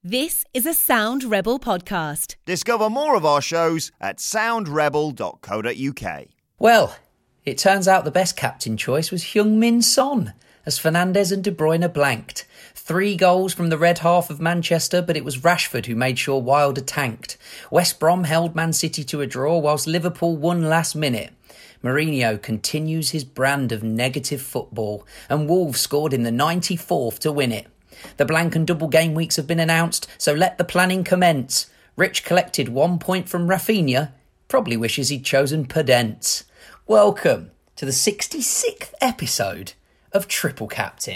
This is a Sound Rebel podcast. Discover more of our shows at soundrebel.co.uk. Well, it turns out the best captain choice was Heung-min Son, as Fernandes and De Bruyne blanked. 3 goals from the red half of Manchester, but it was Rashford who made sure Wilder tanked. West Brom held Man City to a draw, whilst Liverpool won last minute. Mourinho continues his brand of negative football, and Wolves scored in the 94th to win it. The blank and double game weeks have been announced, so let the planning commence. Rich collected 1 point from Rafinha, probably wishes he'd chosen Podence. Welcome to the 66th episode of Triple Captain.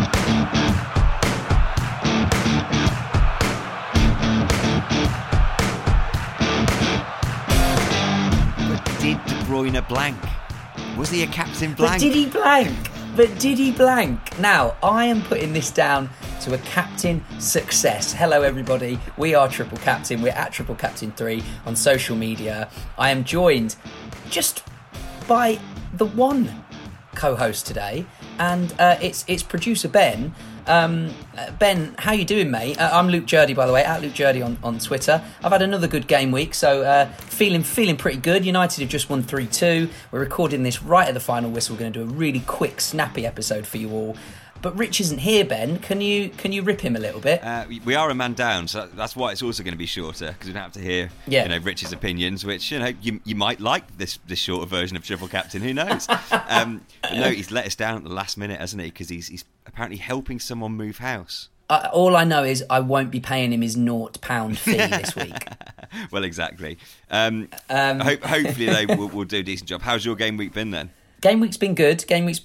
But did De Bruyne blank? Was he a captain blank? But did he blank? Now, I am putting this down to a captain success. Hello, everybody. We are Triple Captain. We're at Triple Captain 3 on social media. I am joined just by the one co-host today, and it's producer Ben. Ben, how you doing, mate? I'm Luke Jurdy, by the way, at Luke Jurdy on Twitter. I've had another good game week, so feeling pretty good. United have just won 3-2. We're recording this right at the final whistle. We're going to do a really quick, snappy episode for you all. But Rich isn't here, Ben. Can you rip him a little bit? We are a man down, so that's why it's also going to be shorter, because we don't have to hear Rich's opinions, which you might like this shorter version of Triple Captain. Who knows? But no, he's let us down at the last minute, hasn't he? Because he's apparently helping someone move house. All I know is I won't be paying him his £0 fee this week. Well, exactly. Hopefully they will do a decent job. How's your game week been then? Game week's been good.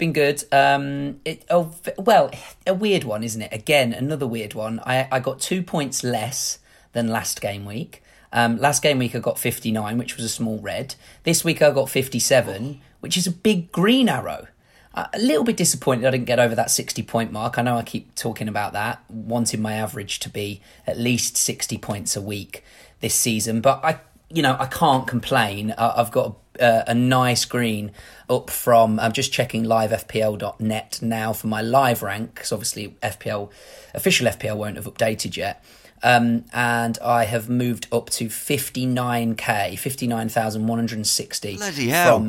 A weird one, isn't it? Again, another weird one. I got 2 points less than last game week. Last game week I got 59, which was a small red. This week I got 57, which is a big green arrow. A little bit disappointed I didn't get over that 60-point mark. I know I keep talking about that, wanting my average to be at least 60 points a week this season. But I can't complain. I've got a nice green up from, I'm just checking livefpl.net now for my live rank, because obviously official FPL won't have updated yet. And I have moved up to 59k, 59,160 from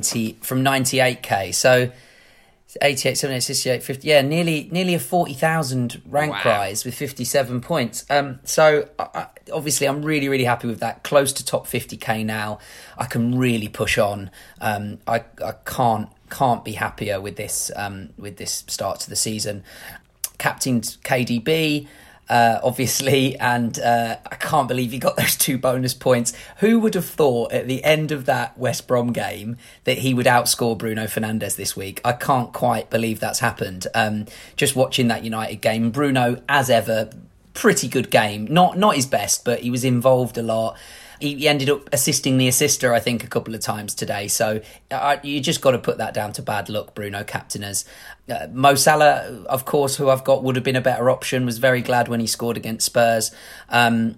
98k. So 88, 78, 68, 50. Yeah, nearly a 40,000 rank rise with 57 points. So obviously I'm really, really happy with that. Close to top 50k now. I can really push on. I can't be happier with this start to the season. Captained KDB. Obviously, and I can't believe he got those 2 bonus points. Who would have thought at the end of that West Brom game that he would outscore Bruno Fernandes this week? I can't quite believe that's happened. Just watching that United game, Bruno, as ever, pretty good game. Not his best, but he was involved a lot. He ended up assisting the assister, I think, a couple of times today. So you just got to put that down to bad luck, Bruno captainers. Mo Salah, of course, who I've got, would have been a better option. Was very glad when he scored against Spurs. Quite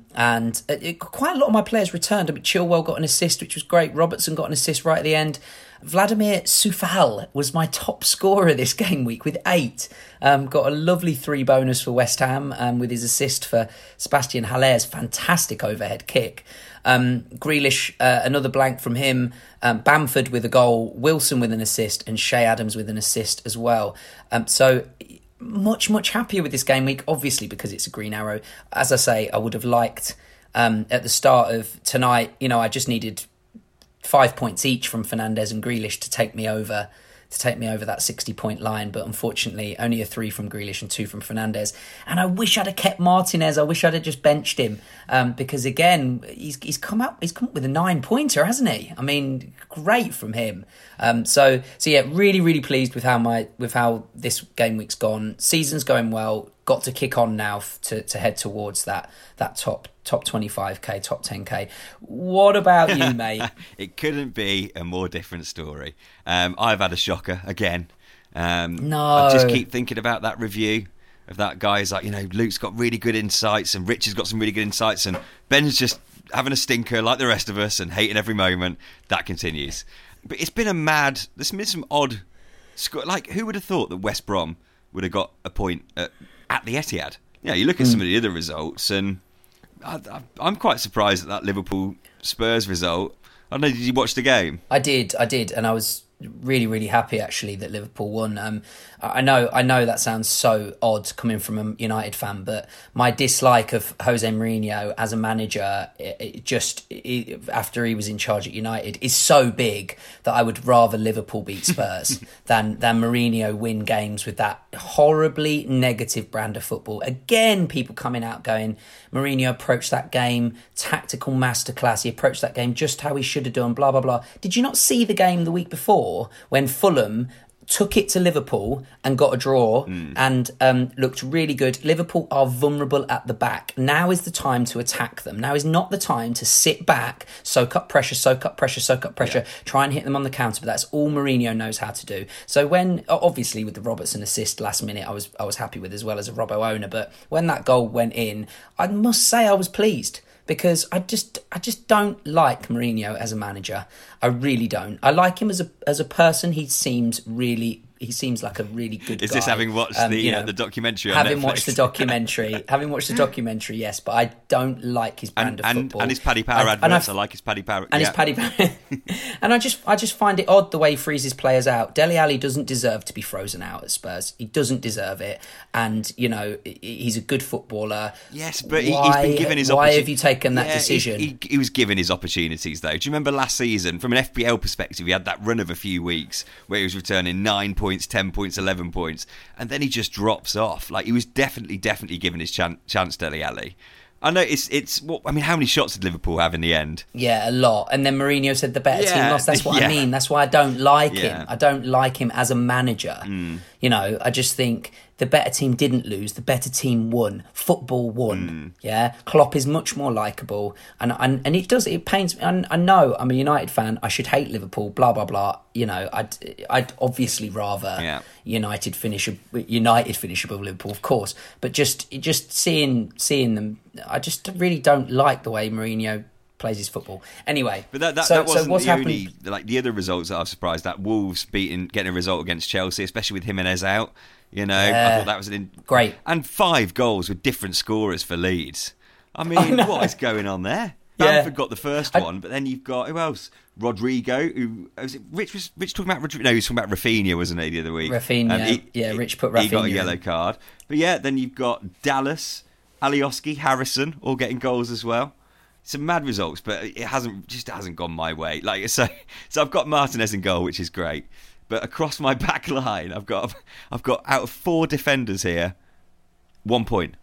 a lot of my players returned. I mean, Chilwell got an assist, which was great. Robertson got an assist right at the end. Vladimir Soufal was my top scorer this game week with 8. Got a lovely 3 bonus for West Ham with his assist for Sebastian Haller's fantastic overhead kick. Grealish, another blank from him. Bamford with a goal, Wilson with an assist, and Shea Adams with an assist as well. So much happier with this game week, obviously because it's a green arrow. As I say, I would have liked at the start of tonight, I just needed 5 points each from Fernandes and Grealish to take me over that 60-point line, but unfortunately only a 3 from Grealish and 2 from Fernandes. And I wish I'd have kept Martinez. I wish I'd have just benched him because again he's come up with a 9-pointer, hasn't he? I mean, great from him. So yeah, really pleased with how this game week's gone. Season's going well. Got to kick on now to head towards that top 25k, top 10k. What about you, mate? It couldn't be a more different story. I've had a shocker again. No. I just keep thinking about that review of that guy. He's like, Luke's got really good insights and Rich has got some really good insights and Ben's just having a stinker like the rest of us and hating every moment. That continues. But it's been there's been some odd... Like, who would have thought that West Brom would have got a point at the Etihad? you look at some of the other results, and I'm quite surprised at that Liverpool Spurs result. I don't know, did you watch the game? I did, and I was really, really happy actually that Liverpool won. I know that sounds so odd coming from a United fan, but my dislike of Jose Mourinho as a manager, after he was in charge at United, is so big that I would rather Liverpool beat Spurs than Mourinho win games with that horribly negative brand of football. Again, people coming out going, Mourinho approached that game, tactical masterclass, he approached that game just how he should have done, blah, blah, blah. Did you not see the game the week before when Fulham took it to Liverpool and got a draw and looked really good? Liverpool are vulnerable at the back. Now is the time to attack them. Now is not the time to sit back, soak up pressure, try and hit them on the counter. But that's all Mourinho knows how to do. So when, obviously with the Robertson assist last minute, I was happy with as well as a Robbo owner. But when that goal went in, I must say I was pleased. Because I just don't like Mourinho as a manager. I really don't. I like him as a person. He seems like a really good guy. Is this having watched the documentary on Netflix? Having watched the documentary, yes, but I don't like his brand of football. And his Paddy Power adverts. I like his Paddy Power. And his Paddy Power. And I just find it odd the way he freezes players out. Dele Alli doesn't deserve to be frozen out at Spurs. He doesn't deserve it. And, he's a good footballer. Yes, but he's been given his opportunity. Why have you taken that decision? He was given his opportunities, though. Do you remember last season, from an FPL perspective, he had that run of a few weeks where he was returning 9 points, 10 points, 11 points, and then he just drops off. Like, he was definitely given his chance, Dele Alli. I know how many shots did Liverpool have in the end? Yeah, a lot. And then Mourinho said the better team lost. That's what I mean. That's why I don't like him. I don't like him as a manager. I just think the better team didn't lose. The better team won. Football won. Yeah, Klopp is much more likeable, and it pains me. I know I'm a United fan. I should hate Liverpool. Blah blah blah. I'd obviously rather United finish above Liverpool, of course. But just seeing them, I just really don't like the way Mourinho plays his football. Anyway, but that wasn't what's the only, like, the other results that I was surprised at. Wolves getting a result against Chelsea, especially with Jimenez out. I thought that was great. And 5 goals with different scorers for Leeds. I mean, what is going on there? Bamford got the first one, but then you've got, who else? Rodrigo, who was it? Rich talking about Rodrigo. No, he was talking about Rafinha, wasn't he, the other week? Rafinha, Rich put Rafinha. He got a yellow card. But then you've got Dallas, Alioski, Harrison, all getting goals as well. Some mad results, but it hasn't gone my way. Like, so I've got Martinez in goal, which is great. But across my back line, I've got out of 4 defenders here, 1 point.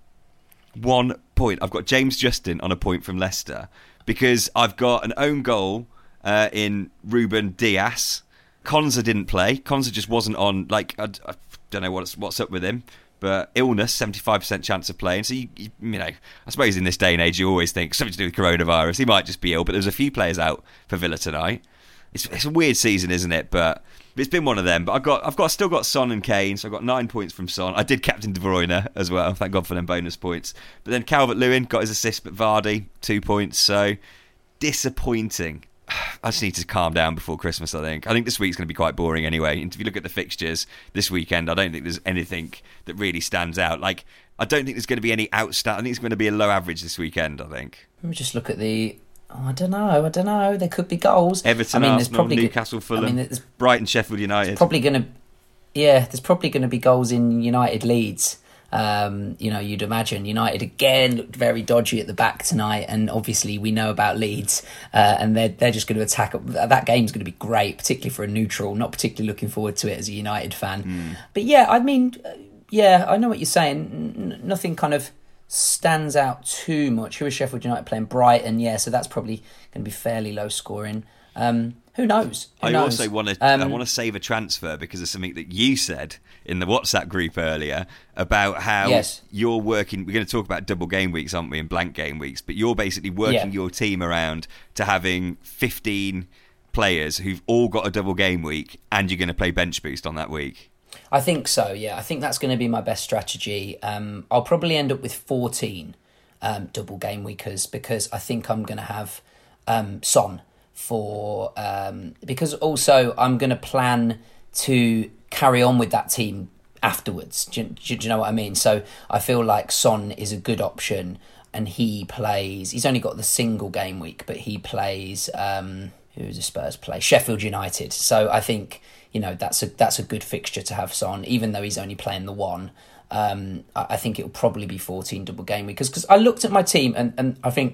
1 point. I've got James Justin on a point from Leicester because I've got an own goal in Ruben Dias. Konza didn't play. Konza just wasn't on. Like, I don't know what's up with him. But illness, 75% chance of playing. So, I suppose in this day and age, you always think something to do with coronavirus. He might just be ill. But there's a few players out for Villa tonight. It's a weird season, isn't it? But it's been one of them. But I've still got Son and Kane. So I've got 9 points from Son. I did captain De Bruyne as well. Thank God for them bonus points. But then Calvert-Lewin got his assist. But Vardy, 2 points. So disappointing. I just need to calm down before Christmas, I think. I think this week's going to be quite boring anyway. And if you look at the fixtures this weekend, I don't think there's anything that really stands out. Like, I don't think there's going to be any outstanding. I think it's going to be a low average this weekend, I think. Let me just look at the... I don't know. There could be goals. Arsenal, Newcastle, Fulham, Brighton, Sheffield United. There's probably going to be goals in United Leeds. You'd imagine United again looked very dodgy at the back tonight, and obviously we know about Leeds, and they're just going to attack. That game's going to be great, particularly for a neutral. Not particularly looking forward to it as a United fan. But I know what you're saying. Nothing kind of stands out too much. Who is Sheffield United playing? Brighton, so that's probably going to be fairly low scoring. Who knows? I also want to save a transfer because of something that you said in the WhatsApp group earlier about how you're working. We're going to talk about double game weeks, aren't we, and blank game weeks, but you're basically working your team around to having 15 players who've all got a double game week, and you're going to play bench boost on that week. I think so, I think that's going to be my best strategy. I'll probably end up with 14 double game weekers because I think I'm going to have Son because also I'm going to plan to carry on with that team afterwards. Do you know what I mean? So I feel like Son is a good option, and he's only got the single game week, but he plays, who does Spurs play? Sheffield United. So I think, that's a good fixture to have Son, even though he's only playing the one. I think it'll probably be 14 double game week, because I looked at my team and I think,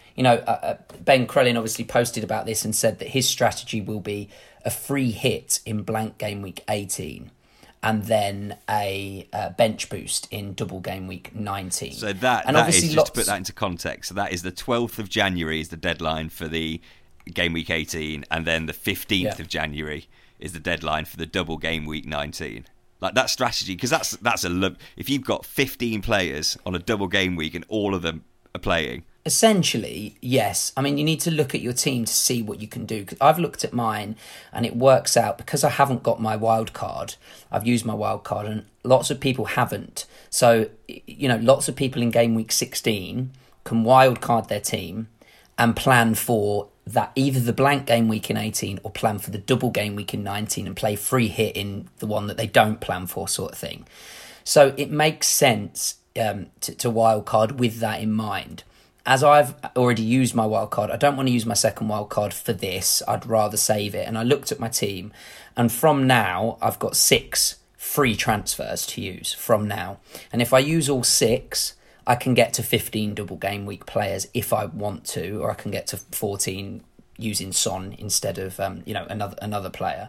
Ben Crellin obviously posted about this and said that his strategy will be a free hit in blank game week 18 and then a bench boost in double game week 19. So that is, just to put that into context, so that is the 12th of January is the deadline for the game week 18, and then the 15th of January is the deadline for the double game week 19. Like that strategy, because that's if you've got 15 players on a double game week and all of them are playing. Essentially, yes. I mean, you need to look at your team to see what you can do. I've looked at mine and it works out because I haven't got my wild card. I've used my wild card and lots of people haven't. So, lots of people in game week 16 can wild card their team and plan for that, either the blank game week in 18 or plan for the double game week in 19 and play free hit in the one that they don't plan for, sort of thing. So it makes sense to wild card with that in mind. As I've already used my wild card, I don't want to use my second wild card for this. I'd rather save it. And I looked at my team, and from now I've got 6 free transfers to use from now. And if I use all 6, I can get to 15 double game week players if I want to, or I can get to 14 using Son instead of another player.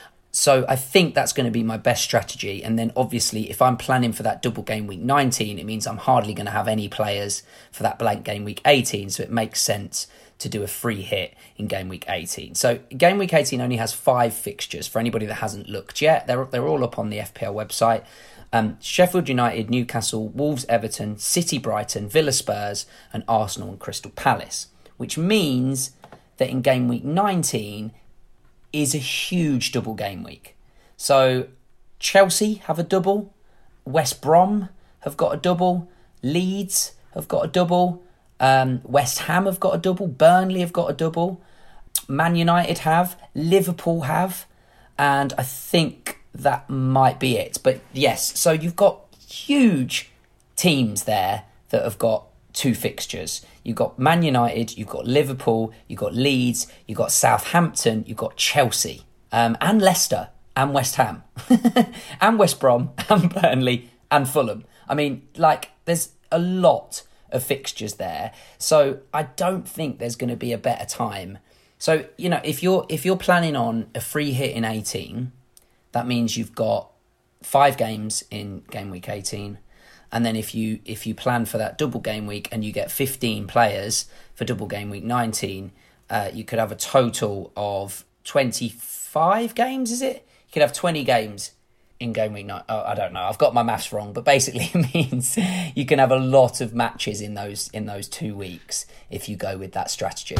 So I think that's going to be my best strategy. And then obviously if I'm planning for that double game week 19, it means I'm hardly going to have any players for that blank game week 18. So it makes sense to do a free hit in game week 18. So game week 18 only has 5 fixtures for anybody that hasn't looked yet. They're all up on the FPL website. Sheffield United, Newcastle, Wolves, Everton, City, Brighton, Villa, Spurs, and Arsenal and Crystal Palace. Which means that in game week 19 is a huge double game week. So Chelsea have a double, West Brom have got a double, Leeds have got a double, West Ham have got a double, Burnley have got a double, Man United have, Liverpool have, and I think that might be it. But yes, so you've got huge teams there that have got 2 fixtures. You've got Man United, you've got Liverpool, you've got Leeds, you've got Southampton, you've got Chelsea, and Leicester, and West Ham, and West Brom, and Burnley, and Fulham. I mean, there's a lot of fixtures there. So I don't think there's going to be a better time. So, if you're planning on a free hit in 18, that means you've got 5 games in game week 18. And then if you plan for that double game week and you get 15 players for double game week 19, you could have a total of 25 games, is it? You could have 20 games in game week 9. Oh, I don't know. I've got my maths wrong, but basically it means you can have a lot of matches in those 2 weeks if you go with that strategy.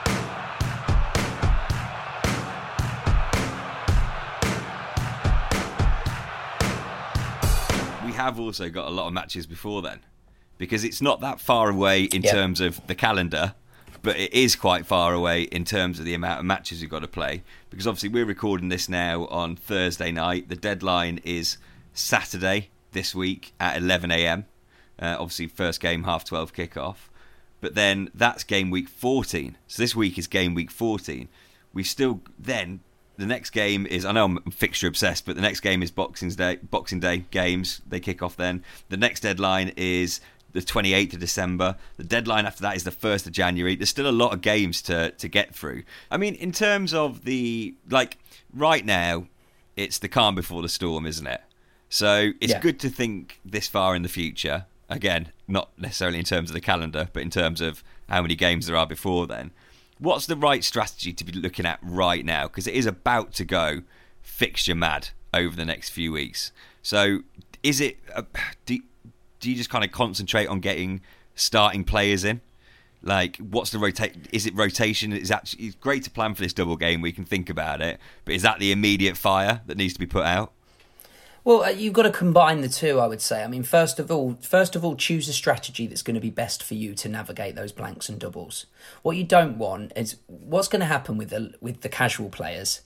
Have also got a lot of matches before then, because it's not that far away in terms of the calendar, but it is quite far away in terms of the amount of matches you've got to play, because obviously we're recording this now on Thursday night. The deadline is Saturday this week at 11 a.m. Obviously first game 12:30 kickoff, but then that's game week 14. So this week is game week 14. We still then the next game is, I know I'm fixture obsessed, but the next game is Boxing Day games. They kick off then. The next deadline is the 28th of December. The deadline after that is the 1st of January. There's still a lot of games to get through. I mean, in terms of right now, it's the calm before the storm, isn't it? So it's good to think this far in the future. Again, not necessarily in terms of the calendar, but in terms of how many games there are before then. What's the right strategy to be looking at right now? Because it is about to go fixture mad over the next few weeks. So is it? Do you just kind of concentrate on getting starting players in? What's the rotation? Is it rotation? It's great to plan for this double game. We can think about it. But is that the immediate fire that needs to be put out? Well, you've got to combine the two, I would say. I mean, first of all, choose a strategy that's going to be best for you to navigate those blanks and doubles. What you don't want is what's going to happen with the casual players.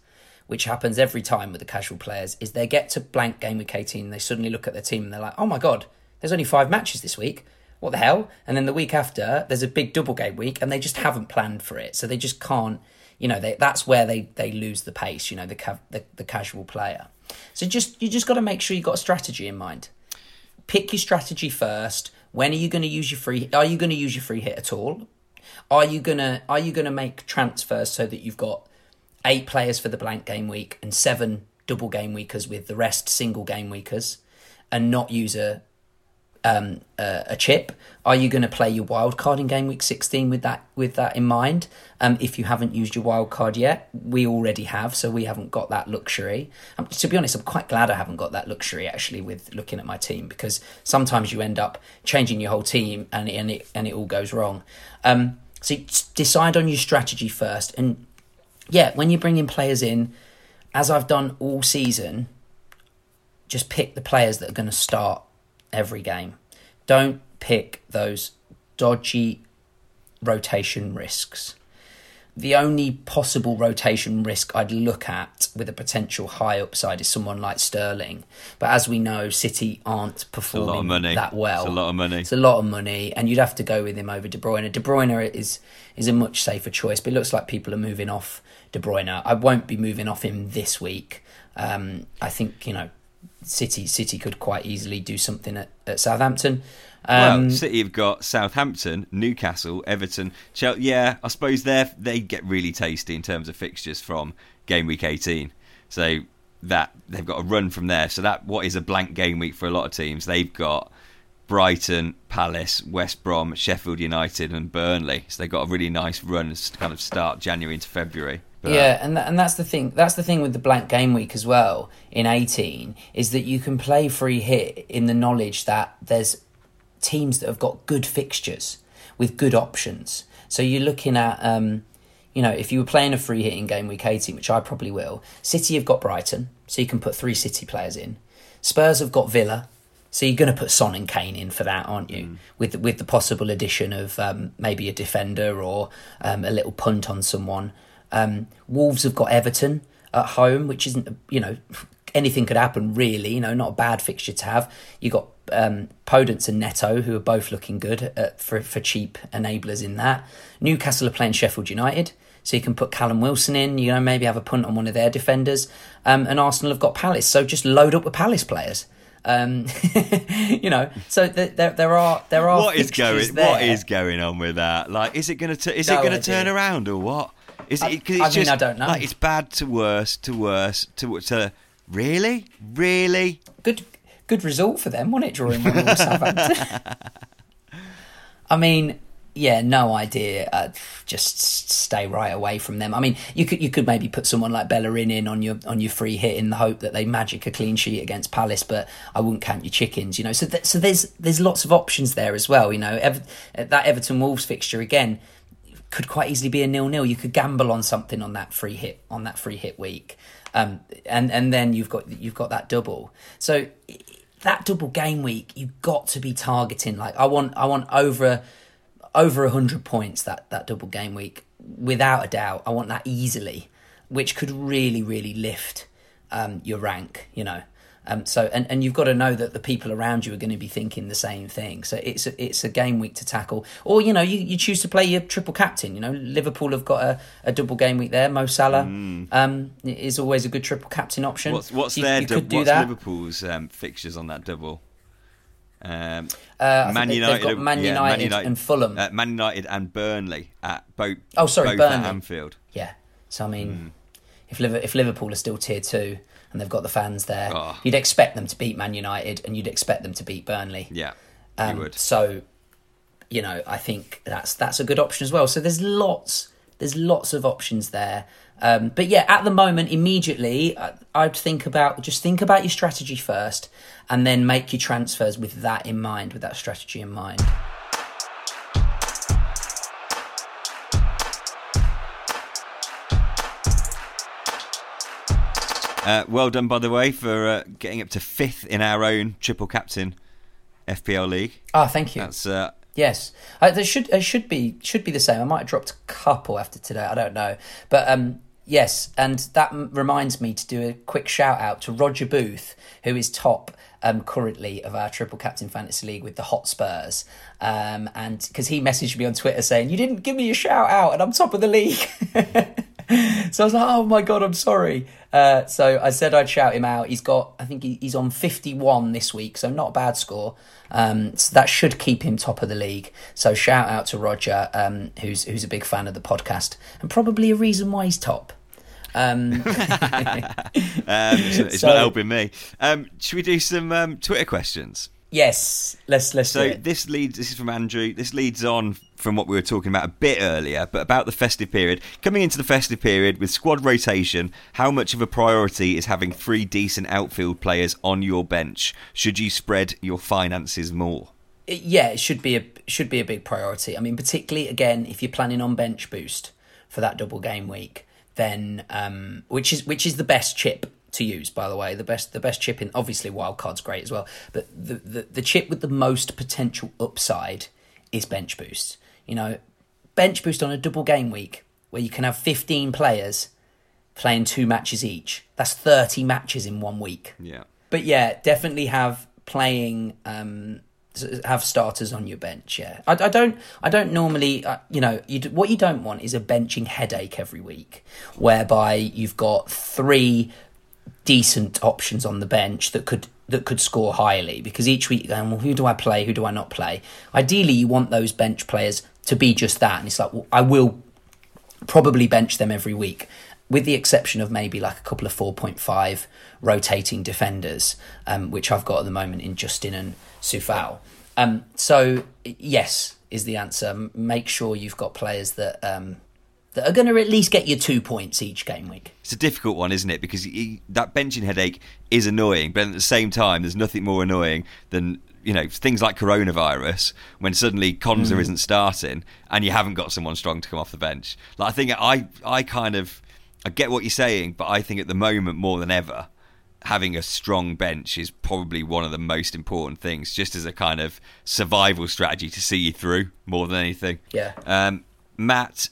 which happens every time with the casual players, is they get to blank game week 18, they suddenly look at their team and they're like, oh my God, there's only 5 matches this week. What the hell? And then the week after, there's a big double game week and they just haven't planned for it. So they just can't, that's where they lose the pace, the casual player. So you just got to make sure you've got a strategy in mind. Pick your strategy first. When are you going to use your free? Are you going to use your free hit at all? Are you gonna make transfers so that you've got 8 players for the blank game week and 7 double game weekers with the rest single game weekers, and not use a chip? Are you going to play your wild card in game week 16 with that in mind? If you haven't used your wild card yet, we already have, so we haven't got that luxury. To be honest, I'm quite glad I haven't got that luxury actually with looking at my team, because sometimes you end up changing your whole team and it all goes wrong. So decide on your strategy first, and when you're bringing players in, as I've done all season, just pick the players that are going to start every game. Don't pick those dodgy rotation risks. The only possible rotation risk I'd look at with a potential high upside is someone like Sterling. But as we know, City aren't performing that well. It's a lot of money. It's a lot of money, and you'd have to go with him over De Bruyne. De Bruyne is a much safer choice, but it looks like people are moving off De Bruyne. I won't be moving off him this week. I think, City could quite easily do something at Southampton. City have got Southampton, Newcastle, Everton, Chelsea. Yeah, I suppose they get really tasty in terms of fixtures from game week 18. So that they've got a run from there. So that what is a blank game week for a lot of teams. They've got Brighton, Palace, West Brom, Sheffield United, and Burnley. So they've got a really nice run to kind of start January into February. But and that's the thing. That's the thing with the blank game week as well in 18, is that you can play free hit in the knowledge that there's teams that have got good fixtures with good options. So you're looking at, if you were playing a free hit in game week 18, which I probably will, City have got Brighton, so you can put 3 City players in. Spurs have got Villa, so you're going to put Son and Kane in for that, aren't you? With the possible addition of maybe a defender or a little punt on someone. Wolves have got Everton at home, which isn't, anything could happen really, not a bad fixture to have. You got Podence and Neto, who are both looking good for cheap enablers in that. Newcastle are playing Sheffield United, so you can put Callum Wilson in, maybe have a punt on one of their defenders. And Arsenal have got Palace, so just load up with Palace players. So there are what is going on with that? Like, is it going to turn around or what? I don't know. Like, it's bad to worse to really. Good result for them, wasn't it? Drawing with Southampton. I mean, no idea. Just stay right away from them. I mean, you could maybe put someone like Bellerin in on your free hit in the hope that they magic a clean sheet against Palace, but I wouldn't count your chickens. So there's lots of options there as well. That Everton Wolves fixture again could quite easily be a 0-0. You could gamble on something on that free hit week, and then you've got that double. So that double game week, you've got to be targeting. Like I want over 100 points that double game week, without a doubt. I want that easily, which could really, really lift your rank. So you've got to know that the people around you are going to be thinking the same thing. So it's a game week to tackle. Or you choose to play your triple captain. Liverpool have got a double game week there. Mo Salah is always a good triple captain option. What's Liverpool's fixtures on that double? Man United, they've got Man United and Fulham. Man United and Burnley at both. Burnley at Anfield. Yeah. So I mean, if Liverpool are still tier 2 and they've got the fans there, you'd expect them to beat Man United and you'd expect them to beat Burnley. Yeah, you would. So, I think that's a good option as well. So there's lots of options there. But at the moment, immediately, I'd think about your strategy first, and then make your transfers with that in mind, with that strategy in mind. Well done, by the way, for getting up to 5th in our own triple captain FPL league. Thank you. That's yes. There should be the same. I might have dropped a couple after today. I don't know, but Yes, and that reminds me to do a quick shout out to Roger Booth, who is top currently of our Triple Captain Fantasy League with the Hotspurs. And because he messaged me on Twitter saying, "You didn't give me a shout out and I'm top of the league." So I was like, "Oh my God, I'm sorry." So I said I'd shout him out. I think he's on 51 this week, so not a bad score. So that should keep him top of the league. So shout out to Roger, who's a big fan of the podcast and probably a reason why he's top. It's not helping me. Should we do some Twitter questions? Yes, let's do it. This is from Andrew. This leads on from what we were talking about a bit earlier, but about the festive period. Coming into the festive period with squad rotation, how much of a priority is having 3 decent outfield players on your bench? Should you spread your finances more? Yeah, it should be a big priority. I mean, particularly again if you're planning on bench boost for that double game week, then which is the best chip to use, by the way. The best chip in, obviously wildcard's great as well, but the chip with the most potential upside is bench boost. You know, bench boost on a double game week where you can have 15 players playing 2 matches each. That's 30 matches in 1 week. Yeah. But yeah, definitely have starters on your bench. Yeah, I don't normally. What you don't want is a benching headache every week, whereby you've got 3 decent options on the bench that could score highly, because each week you're going, well, who do I play, who do I not play? Ideally you want those bench players to be just that, and it's like, well, I will probably bench them every week, with the exception of maybe like a couple of 4.5 rotating defenders, which I've got at the moment in Justin and Sufal. So yes is the answer. Make sure you've got players that are going to at least get you 2 points each game week. It's a difficult one, isn't it? Because that benching headache is annoying, but at the same time, there's nothing more annoying than, you know, things like coronavirus, when suddenly Konza isn't starting and you haven't got someone strong to come off the bench. Like, I think I get what you're saying, but I think at the moment more than ever, having a strong bench is probably one of the most important things, just as a kind of survival strategy to see you through more than anything. Yeah. Matt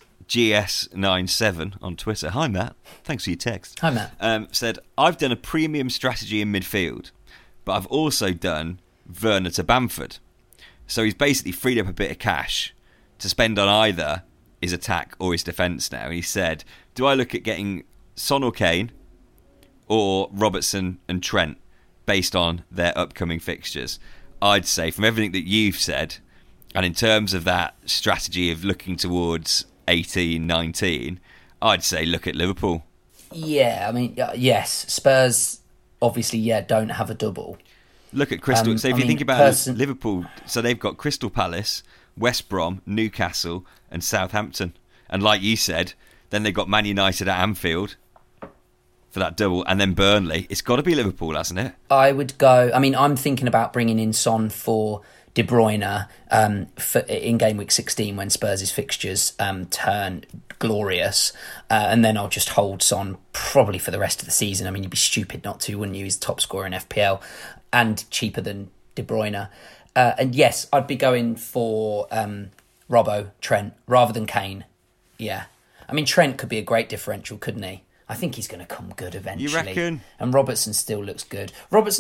GS97 on Twitter. Hi, Matt. Thanks for your text. Hi, Matt. Said, I've done a premium strategy in midfield, but I've also done Werner to Bamford. So he's basically freed up a bit of cash to spend on either his attack or his defence now. And he said, do I look at getting Son or Kane or Robertson and Trent based on their upcoming fixtures? I'd say, from everything that you've said, and in terms of that strategy of looking towards 18, 19, I'd say look at Liverpool. Yeah, I mean, yes, Spurs obviously, don't have a double. Look at Crystal. So if you think about Liverpool, so they've got Crystal Palace, West Brom, Newcastle and Southampton. And like you said, then they've got Man United at Anfield for that double, and then Burnley. It's got to be Liverpool, hasn't it? I would go, I mean, I'm thinking about bringing in Son for De Bruyne in game week 16 when Spurs' fixtures turn glorious, and then I'll just hold Son probably for the rest of the season. I mean, you'd be stupid not to, wouldn't you? He's top scorer in FPL and cheaper than De Bruyne. And yes, I'd be going for Robbo, Trent, rather than Kane. Yeah. I mean, Trent could be a great differential, couldn't he? I think he's going to come good eventually. You reckon? And Robertson still looks good.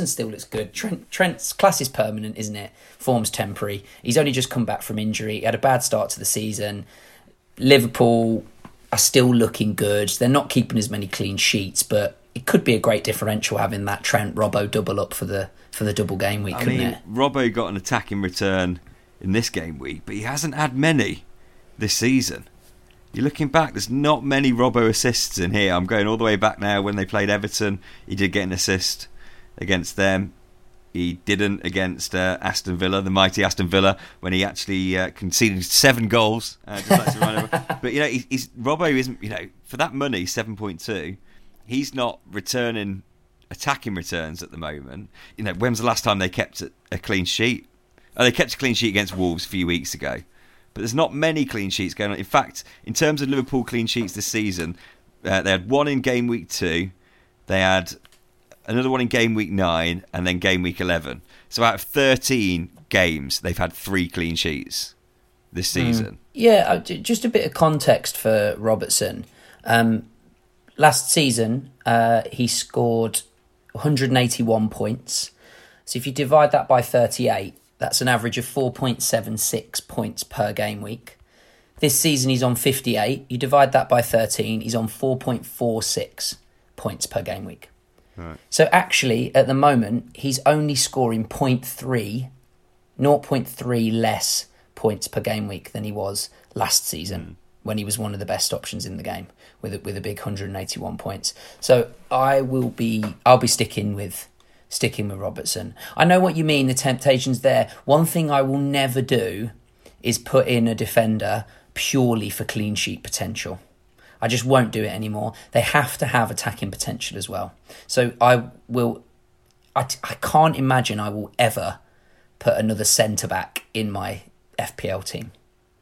Trent's class is permanent, isn't it? Form's temporary. He's only just come back from injury. He had a bad start to the season. Liverpool are still looking good. They're not keeping as many clean sheets, but it could be a great differential having that Trent-Robbo double up for the double game week, couldn't it? Robbo got an attacking return in this game week, but he hasn't had many this season. You're looking back, there's not many Robbo assists in here. I'm going all the way back now when they played Everton. He did get an assist against them. He didn't against Aston Villa, the mighty Aston Villa, when he actually conceded 7 goals. Just like to run over. But, Robbo isn't, for that money, 7.2, he's not returning attacking returns at the moment. When's the last time they kept a clean sheet? Oh, they kept a clean sheet against Wolves a few weeks ago. But there's not many clean sheets going on. In fact, in terms of Liverpool clean sheets this season, they had one in game week 2, they had another one in game week 9, and then game week 11. So out of 13 games, they've had 3 clean sheets this season. Yeah, just a bit of context for Robertson. last season, he scored 181 points. So if you divide that by 38, that's an average of 4.76 points per game week. This season, he's on 58. You divide that by 13, he's on 4.46 points per game week. Right. So actually, at the moment, he's only scoring 0.3 less points per game week than he was last season when he was one of the best options in the game with a big 181 points. So I'll be sticking with Robertson. I know what you mean, the temptation's there. One thing I will never do is put in a defender purely for clean sheet potential. I just won't do it anymore. They have to have attacking potential as well. So I can't imagine I will ever put another centre-back in my FPL team.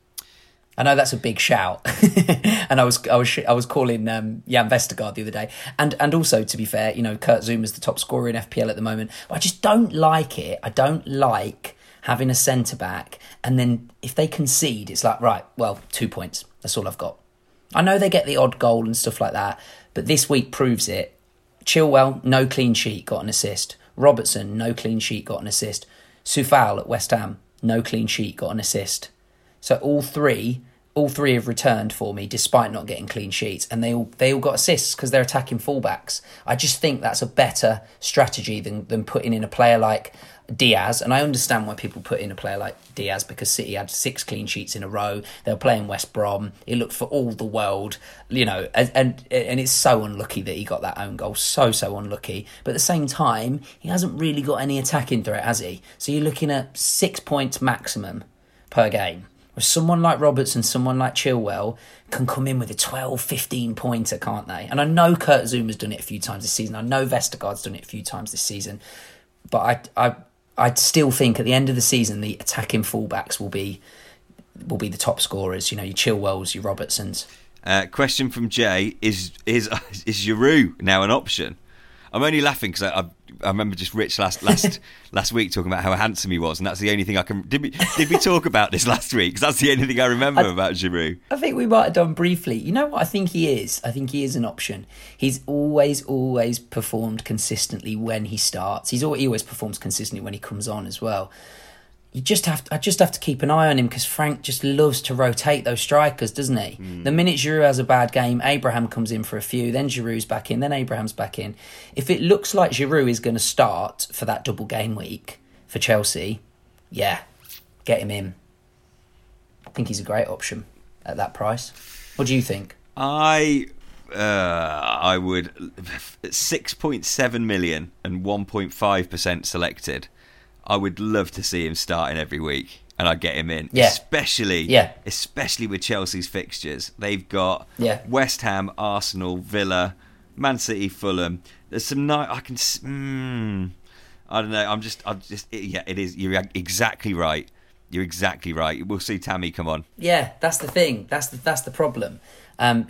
I know that's a big shout, and I was calling Jan Vestergaard the other day, and also, to be fair, Kurt Zouma's the top scorer in FPL at the moment. But I just don't like it. I don't like having a centre back, and then if they concede, it's like, right, well, 2 points. That's all I've got. I know they get the odd goal and stuff like that, but this week proves it. Chilwell, no clean sheet, got an assist. Robertson, no clean sheet, got an assist. Soufal at West Ham, no clean sheet, got an assist. So all three have returned for me despite not getting clean sheets, and they all got assists because they're attacking fullbacks. I just think that's a better strategy than putting in a player like Diaz, and I understand why people put in a player like Diaz because City had 6 clean sheets in a row. They were playing West Brom. It looked for all the world, and it's so unlucky that he got that own goal. So unlucky. But at the same time, he hasn't really got any attacking threat, has he? So you're looking at 6 points maximum per game. Whereas someone like Robertson, someone like Chilwell can come in with a 12, 15 pointer, can't they? And I know Kurt Zouma's done it a few times this season. I know Vestergaard's done it a few times this season. But I still think at the end of the season, the attacking fullbacks will be the top scorers. Your Chilwells, your Robertsons. Question from Jay: Is Giroud now an option? I'm only laughing because I remember just Rich last week talking about how handsome he was, and that's the only thing I can. Did we talk about this last week? Because that's the only thing I remember about Giroud. I think we might have done briefly. You know what I think he is? I think he is an option. He's always performed consistently when he starts. He always performs consistently when he comes on as well. I just have to keep an eye on him because Frank just loves to rotate those strikers, doesn't he? The minute Giroud has a bad game, Abraham comes in for a few, then Giroud's back in, then Abraham's back in. If it looks like Giroud is going to start for that double game week for Chelsea, yeah, get him in. I think he's a great option at that price. What do you think? I would 6.7 million and 1.5% selected. I would love to see him starting every week, and I'd get him in. Yeah. Especially with Chelsea's fixtures. They've got West Ham, Arsenal, Villa, Man City, Fulham. There's some I don't know. It is. You're exactly right. We'll see Tammy come on. Yeah, that's the thing. That's the problem. And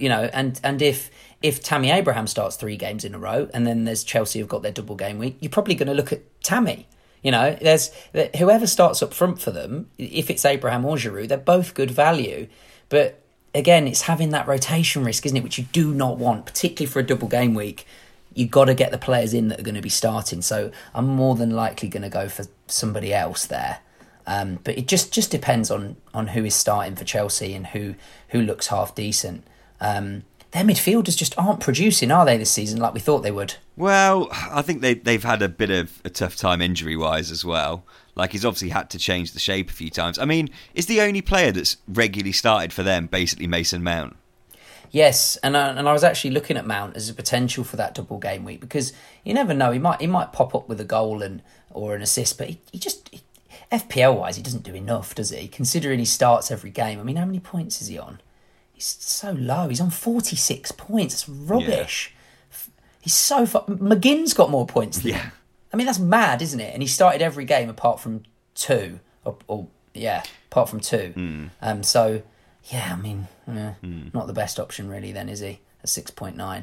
if Tammy Abraham starts 3 games in a row, and then there's Chelsea who've got their double game week, you're probably going to look at Tammy. There's whoever starts up front for them, if it's Abraham or Giroud, they're both good value. But again, it's having that rotation risk, isn't it, which you do not want, particularly for a double game week. You've got to get the players in that are going to be starting. So I'm more than likely going to go for somebody else there. But it just depends on who is starting for Chelsea and who looks half decent. Their midfielders just aren't producing, are they, this season, like we thought they would? Well, I think they've had a bit of a tough time injury-wise as well. Like, he's obviously had to change the shape a few times. I mean, is the only player that's regularly started for them basically Mason Mount? Yes, and I was actually looking at Mount as a potential for that double game week because you never know, he might pop up with a goal or an assist, but he just FPL-wise, he doesn't do enough, does he? Considering he starts every game. I mean, how many points is he on? He's so low. He's on 46 points. It's rubbish. Yeah. He's so far. McGinn's got more points than him. I mean, that's mad, isn't it? And he started every game apart from 2. Apart from 2. So, yeah, I mean, not the best option really then, is he? At 6.9.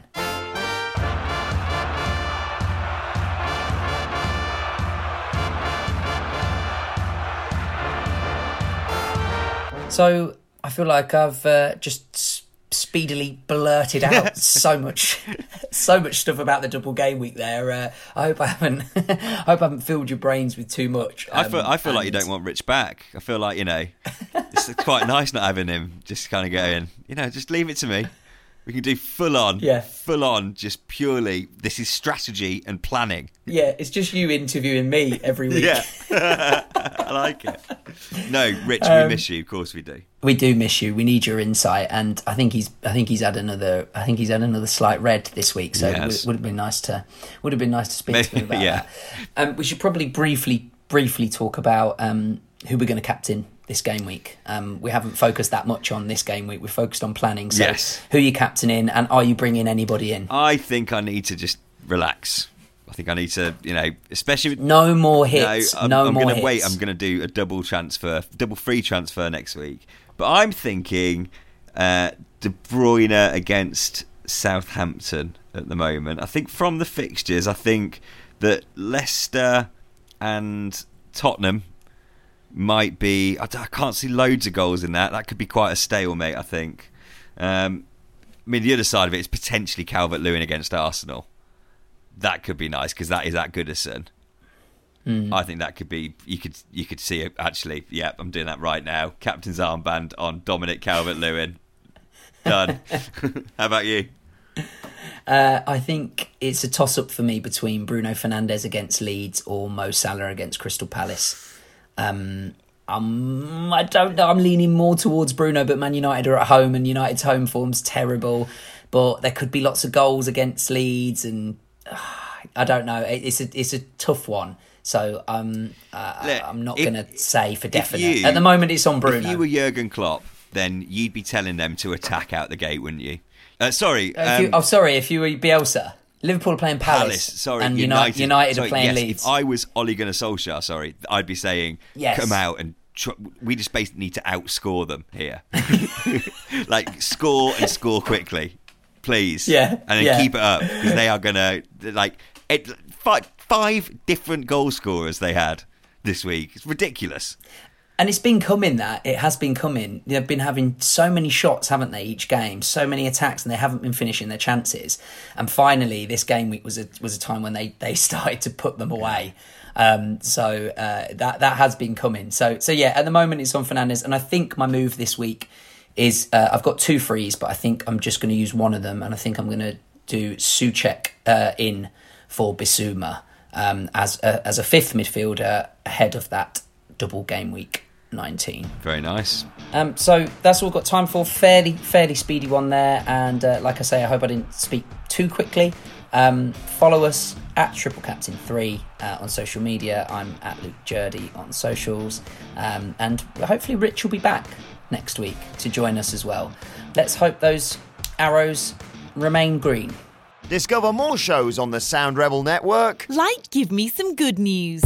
So I feel like I've just speedily blurted out so much stuff about the double game week there. I hope I haven't filled your brains with too much. I feel like you don't want Rich back. I feel like, it's quite nice not having him just kind of going, just leave it to me. We can do full on, just purely, this is strategy and planning. Yeah, it's just you interviewing me every week. Yeah, I like it. No, Rich, we miss you. Of course we do. We do miss you. We need your insight, and I think he's had another slight red this week. So it would have been nice to speak to him about that. We should probably briefly talk about who we're going to captain this game week. We haven't focused that much on this game week. We're focused on planning. So who are you captaining, and are you bringing anybody in? I think I need to just relax. I think I need to, especially with, no more hits. I'm going to wait. I'm going to do a double free transfer next week. But I'm thinking De Bruyne against Southampton at the moment. I think from the fixtures, I think that Leicester and Tottenham might be. I can't see loads of goals in that. That could be quite a stalemate, I think. The other side of it is potentially Calvert-Lewin against Arsenal. That could be nice because that is at Goodison. I think that could be. You could see it actually. Yep, I'm doing that right now. Captain's armband on Dominic Calvert-Lewin. Done. How about you? I think it's a toss-up for me between Bruno Fernandes against Leeds or Mo Salah against Crystal Palace. I don't know. I'm leaning more towards Bruno, but Man United are at home, and United's home form's terrible. But there could be lots of goals against Leeds, and I don't know. It's a tough one. So I'm not going to say for definite. At the moment, it's on Bruno. If you were Jurgen Klopp, then you'd be telling them to attack out the gate, wouldn't you? Sorry. If you were Bielsa. Liverpool are playing Palace and United are playing Leeds. If I was Ole Gunnar Solskjaer, I'd be saying, come out and we just basically need to outscore them here. Like, score and score quickly, please. Yeah. And then keep it up, because they are going to, five different goal scorers they had this week. It's ridiculous. And it's been coming it has been coming. They've been having so many shots, haven't they, each game? So many attacks, and they haven't been finishing their chances. And finally, this game week was a time when they started to put them away. So that has been coming. So yeah, at the moment it's on Fernandes. And I think my move this week is, I've got 2 frees, but I think I'm just going to use one of them. And I think I'm going to do Souček in for Bissouma as a 5th midfielder ahead of that double game week 19. Very nice. So that's all we've got time for. Fairly speedy one there. And like I say, I hope I didn't speak too quickly. Follow us at Triple Captain 3 on social media. I'm at Luke Jurdy on socials. And hopefully Rich will be back next week to join us as well. Let's hope those arrows remain green. Discover more shows on the Sound Rebel Network. Like Give Me Some Good News.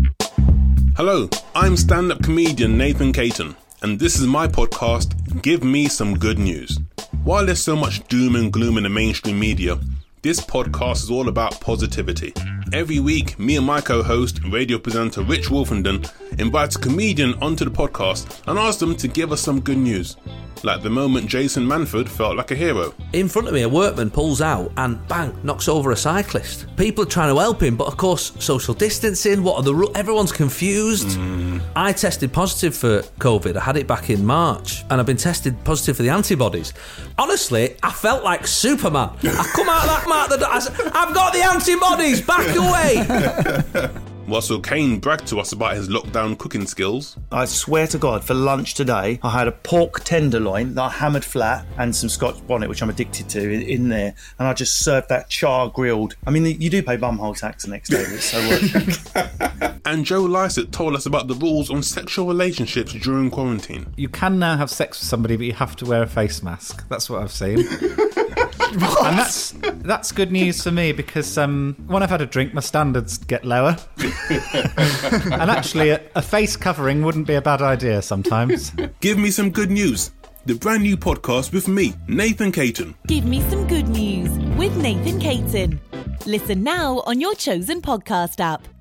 Hello, I'm stand-up comedian Nathan Caton, and this is my podcast, Give Me Some Good News. While there's so much doom and gloom in the mainstream media, this podcast is all about positivity. Every week, me and my co-host, radio presenter Rich Wolfenden, invites a comedian onto the podcast and asks them to give us some good news. Like the moment Jason Manford felt like a hero. In front of me, a workman pulls out and bang, knocks over a cyclist. People are trying to help him, but of course, social distancing, what are the rules? Everyone's confused. I tested positive for COVID. I had it back in March, and I've been tested positive for the antibodies. Honestly, I felt like Superman. I come out of that mark, I said, I've got the antibodies, back away. Russell Kane bragged to us about his lockdown cooking skills. I swear to God, for lunch today, I had a pork tenderloin that I hammered flat and some Scotch bonnet, which I'm addicted to, in there. And I just served that char-grilled. I mean, you do pay bumhole tax the next day, but it's so worth. And Joe Lycett told us about the rules on sexual relationships during quarantine. You can now have sex with somebody, but you have to wear a face mask. That's what I've seen. What? And that's good news for me, because when I've had a drink, my standards get lower. And actually, a face covering wouldn't be a bad idea sometimes. Give Me Some Good News, the brand new podcast with me, Nathan Caton. Give Me Some Good News with Nathan Caton. Listen now on your chosen podcast app.